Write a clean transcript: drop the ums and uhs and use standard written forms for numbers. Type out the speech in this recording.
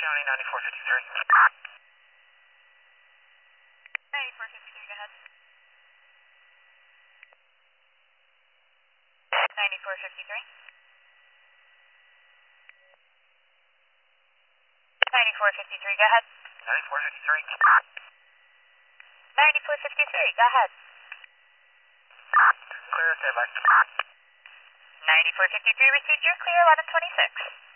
County 9453. 9453, go ahead. 9453. 9453, go ahead. 9453. 9453, go ahead. Clear, stand by. 9453, received, you're clear, 1126.